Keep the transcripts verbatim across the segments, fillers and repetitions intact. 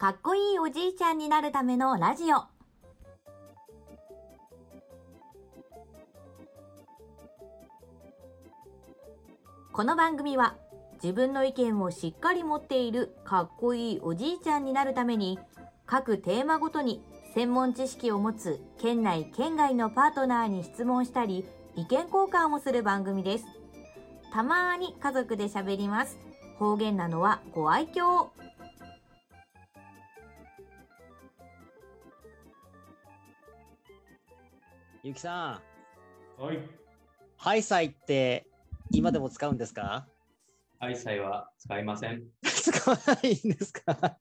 かっこいいおじいちゃんになるためのラジオ。この番組は自分の意見をしっかり持っているかっこいいおじいちゃんになるために、各テーマごとに専門知識を持つ県内県外のパートナーに質問したり意見交換をする番組です。たまーに家族で喋ります。方言なのはご愛嬌。 ゆきさん。はい。 ハイサイって今でも使うんですか？ ハイサイは使いません。 使わないんですか？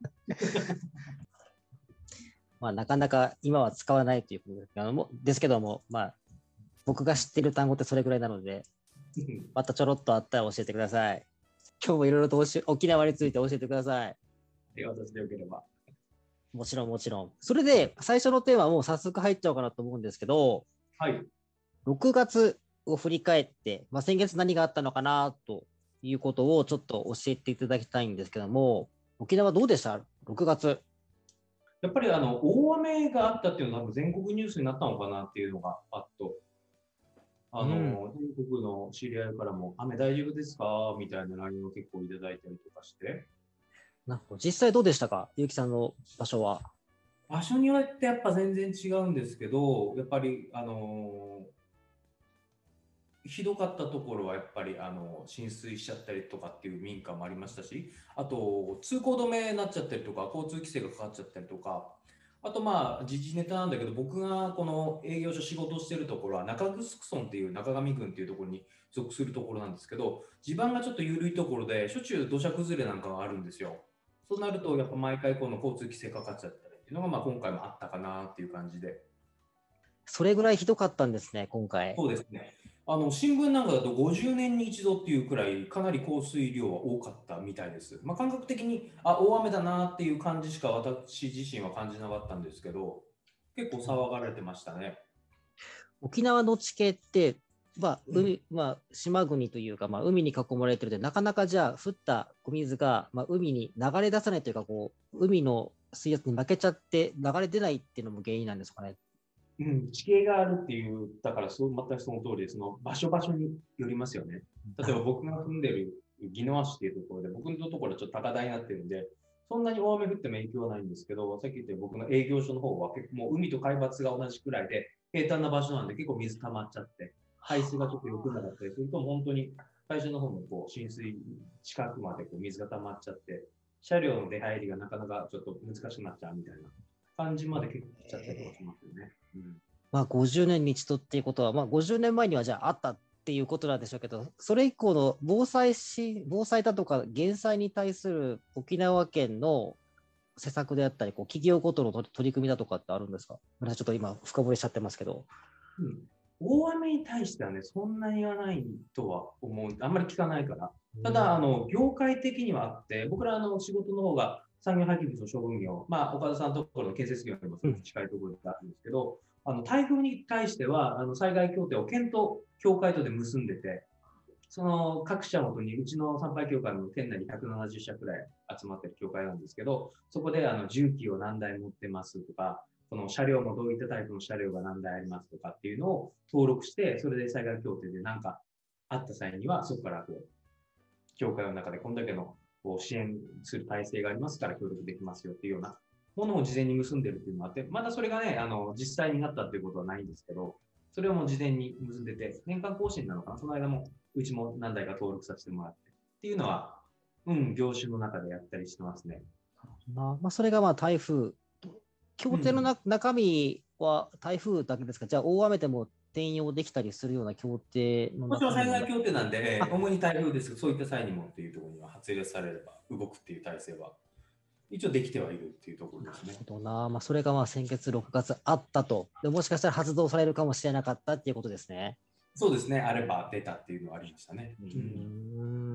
まあなかなか今は使わないということですけども、まあ僕が知っている単語ってそれぐらいなので、またちょろっとあったら教えてください。今日もいろいろとおし沖縄について教えてください。 私でよければ。 もちろんもちろん。それで最初のテーマはもう早速入っちゃおうかなと思うんですけど、 はい。 ろくがつを振り返って、まあ、先月何があったのかなということをちょっと教えていただきたいんですけども、沖縄どうでした ?ろくがつ。 やっぱりあの大雨があったっていうのは全国ニュースになったのかなっていうのがあっと、あの、うん、全国の知り合いからも雨大丈夫ですかみたいな ライン を結構いただいたりとかして。 なるほど。実際どうでしたか、ゆうきさんの場所は。 場所によってやっぱ全然違うんですけど、やっぱりあのー、ひどかったところはやっぱりあの浸水しちゃったりとかっていう民家もありましたし、あと通行止めになっちゃったりとか交通規制がかかっちゃったりとか、あとまあ時事ネタなんだけど、僕がこの営業所仕事してるところは中城村っていう中上郡っていうところに属するところなんですけど、地盤がちょっと緩いところでしょっちゅう土砂崩れなんかがあるんですよ。そうなるとやっぱ毎回この交通規制かかっちゃったりっていうのがまあ今回もあったかなっていう感じで。 それぐらいひどかったんですね、今回。 そうですね。あの新聞なんかだとごじゅうねんに一度っていうくらいかなり降水量は多かったみたいです。まあ、感覚的にあ大雨だなっていう感じしか私自身は感じなかったんですけど、結構騒がれてましたね。 沖縄の地形って、まあ海まあ、島国というか、まあ、海に囲まれてるので、なかなかじゃあ降ったお水が、まあ、海に流れ出さないというか、こう海の水圧に負けちゃって流れ出ないっていうのも原因なんですかね。 うん、地形があるっていう、だからそうまたその通りで、その場所場所によりますよね。例えば僕が住んでる宜野湾市っていうところで、僕のところはちょっと高台になってるんで、そんなに大雨降っても影響はないんですけど、さっき言った僕の営業所の方は結構もう海と海抜が同じくらいで、平坦な場所なんで結構水溜まっちゃって、排水がちょっと良くなかったりすると、本当に最初の方のこう浸水近くまでこう水が溜まっちゃって、車両の出入りがなかなかちょっと難しくなっちゃうみたいな感じまで結構来ちゃったりとかしますよね。うん、 まあごじゅうねんに一度っていうことは、まあ、ごじゅうねんまえにはじゃああったっていうことなんでしょうけど、それ以降の防災し防災だとか減災に対する沖縄県の施策であったり、こう企業ごとの取り組みだとかってあるんですか？ちょっと今深掘りしちゃってますけど。 うん、大雨に対してはね、そんなにはないとは思う。あんまり聞かないから。ただ、あの業界的にはあって、僕らの仕事の方が産業廃棄物の処分業、まあ、岡田さんのところの建設業にもすごく近いところであるんですけど、うん、あの台風に対してはあの災害協定を県と協会とで結んでて、その各社ごとに、うちの参拝協会の県内にひゃくななじゅっしゃくらい集まってる協会なんですけど、そこであの重機を何台持ってますとか、この車両もどういったタイプの車両が何台ありますとかっていうのを登録して、それで災害協定で何かあった際には、そこからこう、協会の中でこんだけのこう支援する体制がありますから協力できますよっていうようなものを事前に結んでるっていうのがあって、まだそれがね、あの、実際になったっていうことはないんですけど、それをもう事前に結んでて、年間更新なのかな、その間もうちも何台か登録させてもらってっていうのは、うん、業種の中でやったりしてますね。 まあ、それがまあ台風、協定のな、うん、中身は台風だけですか？じゃあ大雨でも転用できたりするような協定の中身？ もちろん災害協定なんで、えー、主に台風ですけど、そういった際にもっていうところには発令されれば動くっていう体制は一応できてはいるっていうところですね。 なるほどな。まあ、それがまあ先月ろくがつあったと。でもしかしたら発動されるかもしれなかったっていうことですね。 そうですね。あれば出たっていうのはありましたね。 うん。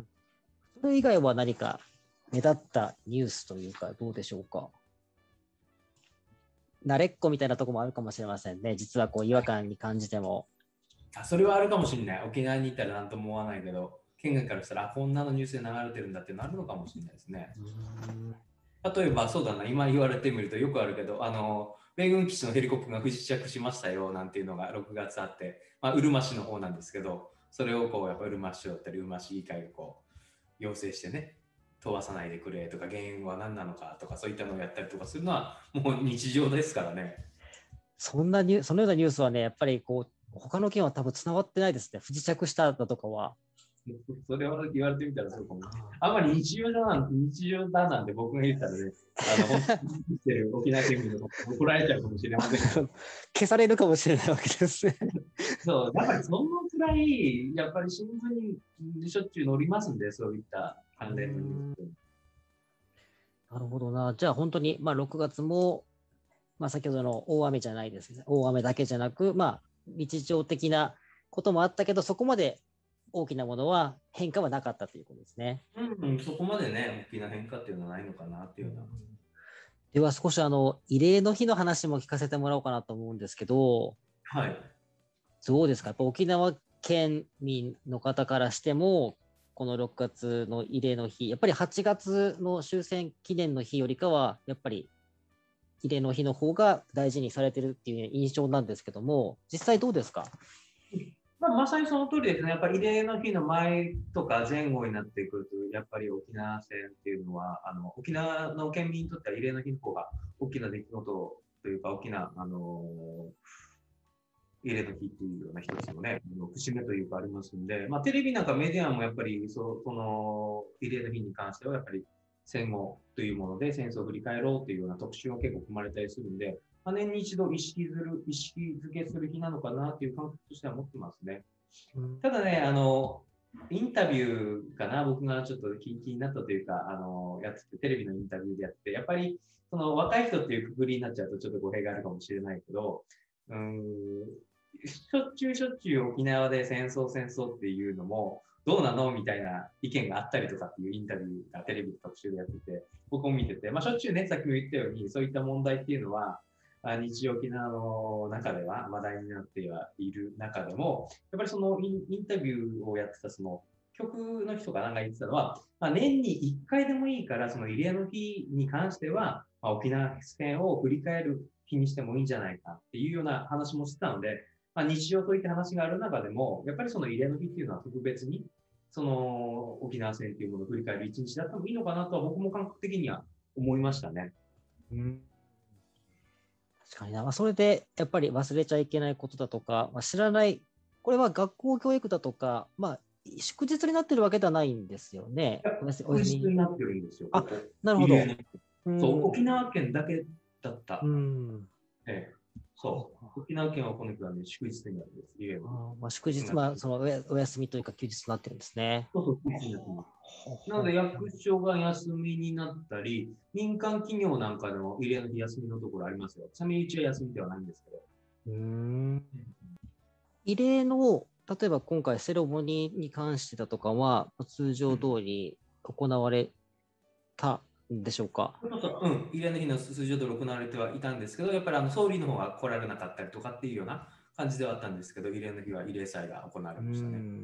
それ以外は何か目立ったニュースというかどうでしょうか？慣れっこみたいなところもあるかもしれませんね。実はこう違和感に感じても。 あ、それはあるかもしれない。沖縄に行ったら何とも思わないけど、県外からしたらこんなのニュースで流れてるんだってなるのかもしれないですね。 うん。 例えばそうだな、今言われてみるとよくあるけど、あの米軍基地のヘリコプターが不時着しましたよなんていうのがろくがつあって、まあ、うるま市の方なんですけど、それをこうやっぱうるま市だったりうるま市議会がこう要請してね、飛ばさないでくれとか、原因は何なのかとか、そういったのをやったりとかするのはもう日常ですからね。 そんなニュそのようなニュースはね、やっぱりこう他の県は多分つながってないですね。不時着しただとかは。 それは言われてみたらそうかも。あんまり日常だなんて、日常だなんて僕が言ったらね、あの、本当に生きてる沖縄県民の方怒られちゃうかもしれませんけど。 消されるかもしれないわけですね。 そう、やっぱりそのくらい、やっぱり新聞にしょっちゅう載りますんで、そういった関連のニュース。 なるほどな。じゃあ本当に、まあ、ろくがつも、まあ、先ほどの大雨じゃないですね。大雨だけじゃなく、まあ、日常的なこともあったけど、そこまで大きなものは変化はなかったということですね。 うん、うん、そこまでね、大きな変化っていうのはないのかなっていうような。 では少しあの慰霊の日の話も聞かせてもらおうかなと思うんですけど、 はい。 どうですか、やっぱ沖縄県民の方からしても、このろくがつの慰霊の日、やっぱりはちがつの終戦記念の日よりかは、やっぱり慰霊の日の方が大事にされてるっていう印象なんですけども、実際どうですか？ まあ、まさにその通りですね。やっぱり慰霊の日の前とか前後になってくると、やっぱり沖縄戦っていうのは、あの沖縄の県民にとっては慰霊の日の方が大きな出来事というか、大きな、あのー、慰霊の日っていうような一つのね、節目というかありますんで、まあ、テレビなんかメディアもやっぱりそ、その慰霊の日に関しては、やっぱり戦後というもので戦争を振り返ろうというような特集が結構組まれたりするんで、まあ、年に一度意識する、意識づけする日なのかなという感覚としては持ってますね。ただね、あの、インタビューかな、僕がちょっと気気になったというか、あの、やってて、テレビのインタビューでやってて、やっぱり、その若い人っていうくくりになっちゃうとちょっと語弊があるかもしれないけど、うーん、しょっちゅうしょっちゅう沖縄で戦争戦争っていうのも、どうなのみたいな意見があったりとかっていうインタビューがテレビ特集でやってて、僕も見てて、まあ、しょっちゅうね、さっきも言ったように、そういった問題っていうのは、日常沖縄の中では話題になってはいる中でも、やっぱりそのインインタビューをやってたその局の人かなんか言ってたのは、まあ、年にいっかいでもいいから、その慰霊の日に関しては、まあ、沖縄戦を振り返る日にしてもいいんじゃないかっていうような話もしてたので、まあ、日常といった話がある中でも、やっぱりその慰霊の日っていうのは特別に、その沖縄戦っていうものを振り返る一日だった方がいいのかなとは僕も感覚的には思いましたね。 うん、確かにな、まあ、それでやっぱり忘れちゃいけないことだとか、まあ、知らない、これは学校教育だとか、まあ、祝日になってるわけではないんですよね。 祝日になってるんですよ。 あ、なるほど。 そう、沖縄県だけだった。 うん、 ええ、そう。沖縄県はこの日はね、祝日になるんです。言えば。 あ、まあ、祝日、まあ、そのお休みというか休日になってるんですね。 そうそう、休日になってます。なので、役所が休みになったり、民間企業なんかでも慰霊の日休みのところありますよ。ちなみにうちは休みではないんですけど。 うん。慰霊の、例えば今回セレモニーに関してだとかは、通常通り行われたんでしょうか？ そうそう、うん、慰霊の日の通常通り行われてはいたんですけど、やっぱりあの総理の方が来られなかったりとかっていうような感じではあったんですけど、慰霊の日は慰霊祭が行われましたね。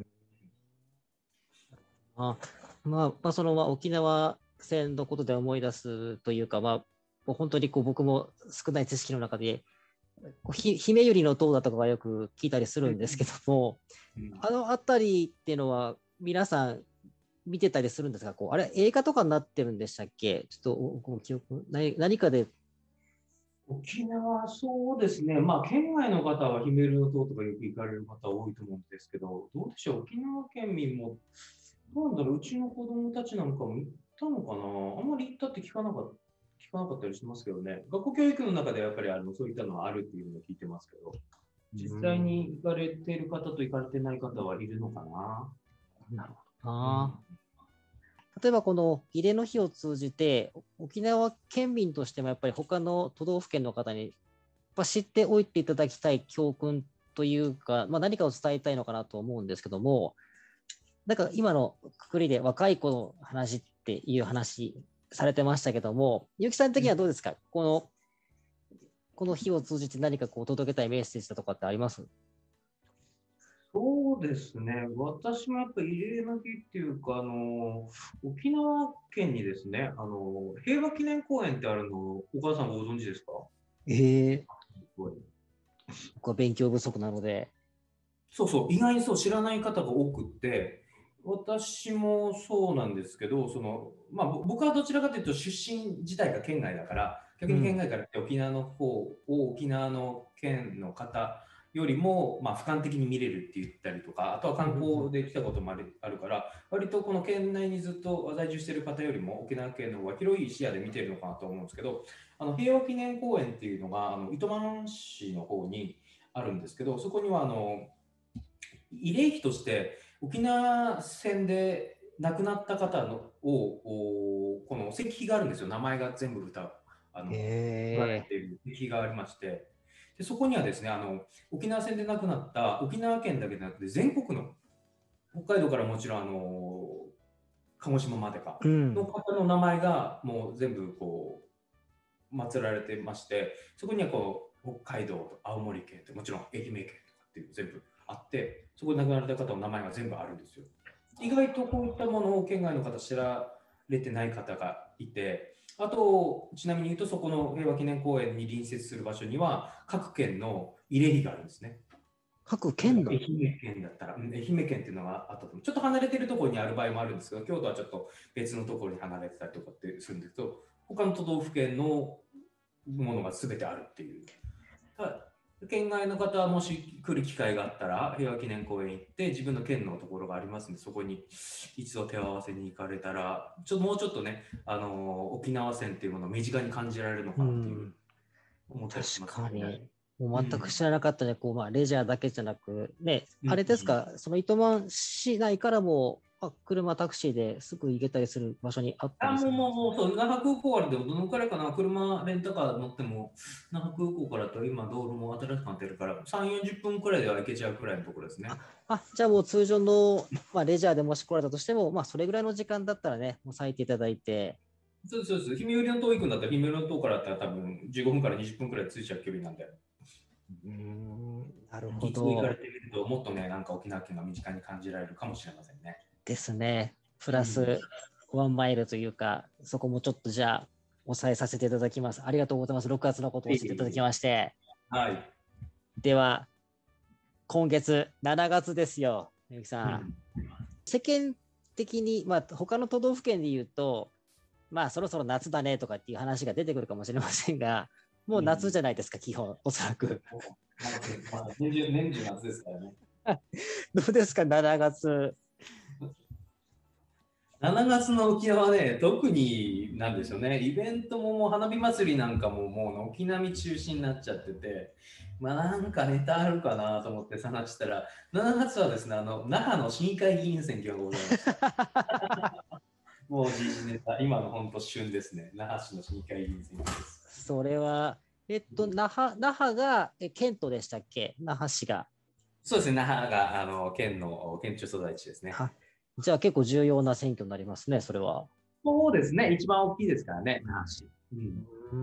あ、まあ、まあ、その、まあ、沖縄戦のことで思い出すというか、まあ、もう本当にこう僕も少ない知識の中で、ひ姫百合の塔だとかがよく聞いたりするんですけども、うん、あの辺りっていうのは皆さん見てたりするんですか？こうあれ映画とかになってるんでしたっけ？ちょっとご記憶何、何かで。 沖縄、そうですね。まあ、県外の方は姫百合の塔とかよく行かれる方多いと思うんですけど、どうでしょう、沖縄県民も、どうなんだろう、うちの子供たちなんかも行ったのかな、あんまり行ったって聞かなかった。聞かなかったりしますけどね。学校教育の中ではやっぱりあのそういったのはあるっていうのを聞いてますけど、実際に行かれている方と行かれてない方はいるのかな。 なるほどな。うん、例えばこの慰霊の日を通じて、沖縄県民としてもやっぱり他の都道府県の方にやっぱ知っておいていただきたい教訓というか、まあ、何かを伝えたいのかなと思うんですけども、なんか今のくくりで若い子の話っていう話されてましたけども、結城さん的にはどうですか？うん、この、この日を通じて何かこう届けたいメッセージだとかってあります？ そそうですね。私もやっぱ慰霊の日っていうか、あの、沖縄県にですね、あの、平和記念公園ってあるの、お母さんご存知ですか？ ええ、僕は勉強不足なので。 そうそう、意外にそう知らない方が多くって、私もそうなんですけど、その、まあ、ぼ僕はどちらかというと出身自体が県外だから、逆に県外から来て沖縄の方を沖縄の県の方よりも、まあ、俯瞰的に見れるって言ったりとか、あとは観光で来たこともあるあるから、割とこの県内にずっと在住している方よりも沖縄県の方が広い視野で見てるのかなと思うんですけど、あの平和記念公園っていうのがあの糸満市の方にあるんですけど、そこにはあの慰霊碑として沖縄戦で亡くなった方のをこの石碑があるんですよ。名前が全部歌あの書かれえている石碑がありまして、でそこにはですね、あの沖縄戦で亡くなった沖縄県だけでなくて全国の北海道からもちろんあの鹿児島までかー、うん。 の方の名前がもう全部こう祀られてまして、そこにはこう北海道、青森県ともちろん愛媛県とかっていう全部あって、そこで亡くなられた方の名前が全部あるんですよ。意外とこういったものを県外の方知られてない方がいて、あとちなみに言うとそこの平和記念公園に隣接する場所には各県の慰霊碑があるんですね。 各県の。 愛媛県だったら、うん、愛媛県っていうのがあったと思う。ちょっと離れてるところにある場合もあるんですけど、京都はちょっと別のところに離れてたりとかってするんですけど、他の都道府県のものが全てあるっていう。県外の方はもし来る機会があったら平和記念公園行って自分の県のところがありますので、そこに一度手を合わせに行かれたらちょっともうちょっとね、あの沖縄戦っていうものを身近に感じられるのかなっていう思ったりしますね。 確かに。もう全く知らなかったね、こう、まあ、レジャーだけじゃなく、ね、 うん、 あれですか、その糸満市内からも、あ、車、タクシーですぐ行けたりする場所にあったあ、 りする。 もうもうもうそう、那覇空港からでもどのくらいかな、車レンタカー乗っても、那覇空港からと今道路も新しくなってるから、さん、よんじゅっぷんくらいでは行けちゃうくらいのところですね。 あ、じゃあもう通常の、まあ、レジャーでもし来られたとしても、まあ、それぐらいの時間だったらね、もう咲いていただいて。 そうです、そうです。氷見寄りの遠いくんだったら、氷見寄りの遠からだったら多分じゅうごふんからにじゅっぷんくらいで着いちゃう距離なんで。 うーん、なるほ一度行かれど。 てみると、もっとね、なんか沖縄県が身近に感じられるかもしれませんね。 ですね。プラうん、 ス、ワンマイルというか、そこもちょっとじゃあ、抑えさせていただきます。ありがとうございます。ろくがつのことを教えていただきまして。 はい。 では、今月、しちがつですよ、みゆきさん。 うん、 世間的に、まあ、他の都道府県で言うと、まあ、そろそろ夏だねとかっていう話が出てくるかもしれませんが、もう夏じゃないですか、うん、基本、おそらく。 年中、年中夏ですからね。 どうですか、しちがつ。 しちがつの沖縄はね、特になんでしょうね、イベントももう花火祭りなんかももう軒並み中止になっちゃってて、まあなんかネタあるかなと思って探したら、しちがつはですね、あの那覇の市議会議員選挙がございました。もう時事ネタ、今の本当旬ですね。那覇市の市議会議員選挙です。 それは、えっと、那覇、那覇がえ県都でしたっけ？那覇市が。 そうですね、那覇があの県の県庁所在地ですね。 じゃあ結構重要な選挙になりますね、それは。 そうですね、一番大きいですからね、那覇市。 うん、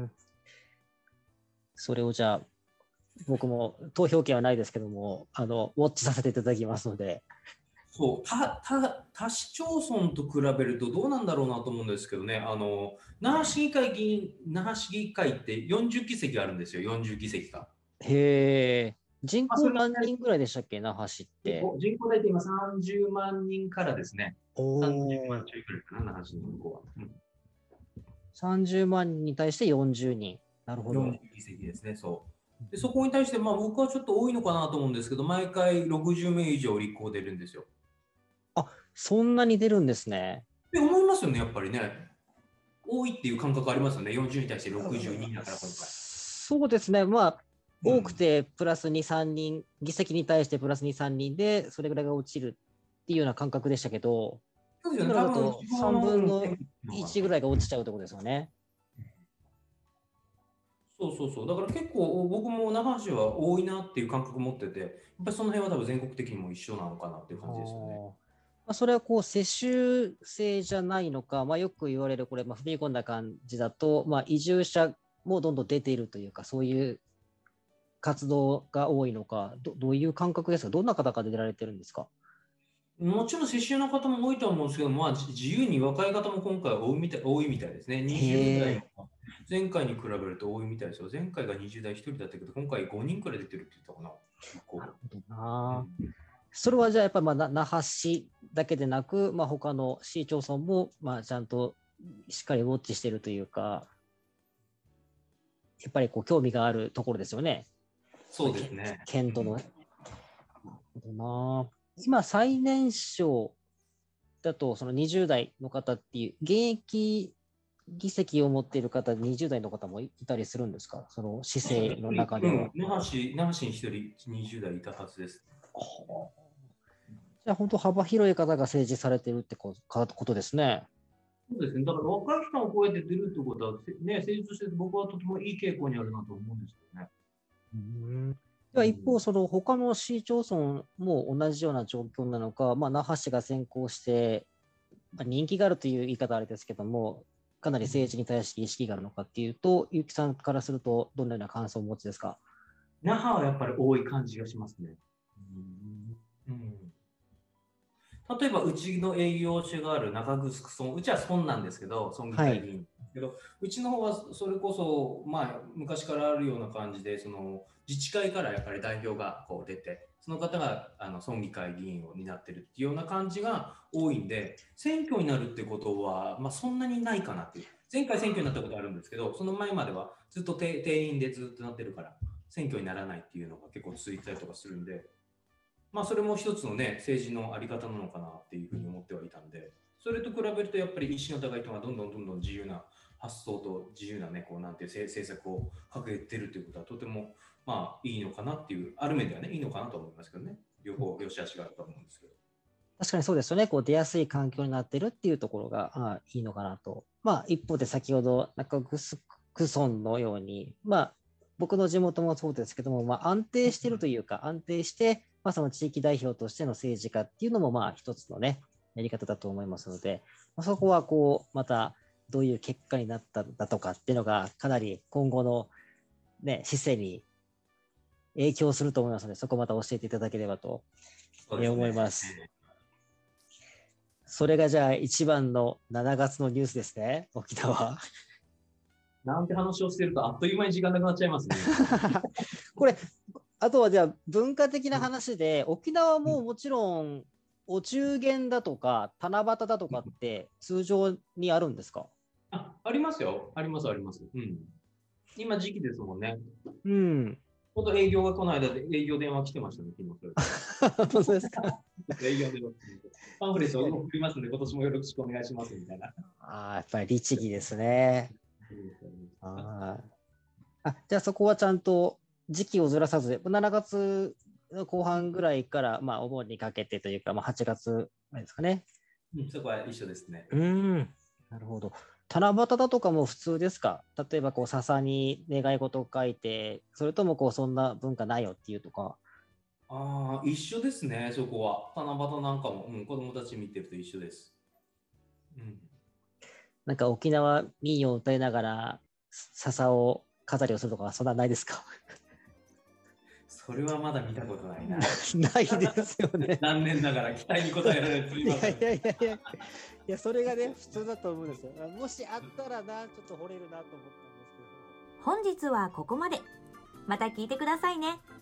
うんそれをじゃあ、僕も投票権はないですけども、あのウォッチさせていただきますので。 そう、他、他、他市町村と比べるとどうなんだろうなと思うんですけどね、あの、那覇市議会議員、那覇市議会ってよんじゅうぎせきあるんですよ、よんじゅうぎせきが。 へえ、人口何人ぐらいでしたっけ、那覇市って。 人口大体今さんじゅうまんにんからですね。 おさんじゅうまんちょいくらいかな、那覇市の人口は。うん、 さんじゅうまんにんに対してよんじゅうにん。なるほど。 よんじゅうぎせきですね、そう。でそこに対して、まあ、僕はちょっと多いのかなと思うんですけど、毎回ろくじゅうめい以上立候補出るんですよ。 あ、そんなに出るんですね。 って思いますよね、やっぱりね。多いっていう感覚ありますよね。よんじゅうに対してろくじゅうにだから今回。 そうですね。まあ、多くてプラスに、さんにん、議席に対してプラスに、さんにんで、それぐらいが落ちるっていうような感覚でしたけど、 そうですよね、 今だとさんぶんのいちぐらいが落ちちゃうってことですよね。 そうそうそう。だから結構僕も那覇市は多いなっていう感覚持ってて、やっぱりその辺は多分全国的にも一緒なのかなっていう感じですよね。 まあ、それはこう世襲制じゃないのか、まあ、よく言われるこれ、まあ、踏み込んだ感じだと、まあ、移住者もどんどん出ているというか、そういう活動が多いのか、どどういう感覚ですか？どんな方が出られてるんですか？ もちろん世襲の方も多いとは思うんですけど、まあ、じ自由に若い方も今回は多いみたい多いみたいですね。にじゅう代への前回に比べると多いみたいですよ。前回がにじゅう代ひとりだったけど、今回ごにんくらい出てるって言ったかな。結構なるほどな。 うんそれはじゃあやっぱりまあな那覇市だけでなく、まあ、他の市町村もまあちゃんとしっかりウォッチしてるというか、やっぱりこう興味があるところですよね。 そうですね。 県都の。なるほどな。今最年少だとそのにじゅう代の方っていう現役議席を持っている方、にじゅう代の方もいたりするんですか？その市政の中では。 うん、那覇市、那覇市に一人にじゅう代いたはずです。 じゃあ本当幅広い方が政治されてるってこことですね。 そうですね。だから若い人を超えて出るってことは、ね、政治として僕はとてもいい傾向にあるなと思うんですけどね。 うんでは一方、その他の市町村も同じような状況なのか、まあ、那覇市が先行して、まあ、人気があるという言い方はあれですけども、かなり政治に対して意識があるのかっていうと、結城さんからすると、どのような感想をお持ちですか？ 那覇はやっぱり多い感じがしますね。うん、例えば、うちの営業所がある中城村、うちは村なんですけど、村議会議員。はいけどうちの方はそれこそ、まあ、昔からあるような感じでその自治会からやっぱり代表がこう出てその方があの村議会議員を担ってるっていうような感じが多いんで選挙になるってことは、まあ、そんなにないかなっていう前回選挙になったことあるんですけどその前まではずっと定員でずっとなってるから選挙にならないっていうのが結構続いたりとかするんで、まあ、それも一つのね政治のあり方なのかなっていうふうに思ってはいたんでそれと比べるとやっぱり一心の高い人がどんどんどんどん自由な発想と自由なね、こうなんていう政策を掲げてるということはとてもまあいいのかなっていう、ある面ではね、いいのかなと思いますけどね。両方、両者足があると思うんですけど。 確かにそうですよね。こう出やすい環境になってるっていうところがああいいのかなと。まあ一方で先ほど中城村のように、まあ僕の地元もそうですけども、まあ安定してるというか、安定して、まあその地域代表としての政治家っていうのもまあ一つのね、やり方だと思いますので、まあ、そこはこう、また、どういう結果になったんだとかっていうのがかなり今後の、ね、市政に影響すると思いますのでそこまた教えていただければと思います。それがじゃあ一番のしちがつのニュースですね、沖縄。 なんて話をしてるとあっという間に時間なくなっちゃいますね。 これあとはじゃあ文化的な話で、うん、沖縄ももちろんお中元だとか七夕だとかって通常にあるんですか？ あ, ありますよ。あります、あります。うん。今時期ですもんね。 うん。 ほんと営業がこの間で営業電話来てましたね、昨日。そうですか。 営業電話パンフレットを送りますので、今年もよろしくお願いしますみたいな。 ああ、やっぱり律儀ですね。ああ。じゃあそこはちゃんと時期をずらさず、しちがつの後半ぐらいから、まあ、お盆にかけてというか、まあ、はちがつですかね。 うん、そこは一緒ですね。 うん。なるほど。七夕だとかも普通ですか？例えばこう笹に願い事を書いて、それともこうそんな文化ないよっていうとか。 ああ、一緒ですね、そこは。七夕なんかも、うん、子供たち見てると一緒です。うん、 なんか沖縄民謡を歌いながら笹を飾りをするとか、そんなないですか？ それはまだ見たことないな。 ないですよね。 残念ながら期待に応えられるといやいやいやいや。いや、それがね、普通だと思うんですよ。もしあったらな、ちょっと惚れるなと思ったんですけど。 本日はここまで。また聞いてくださいね。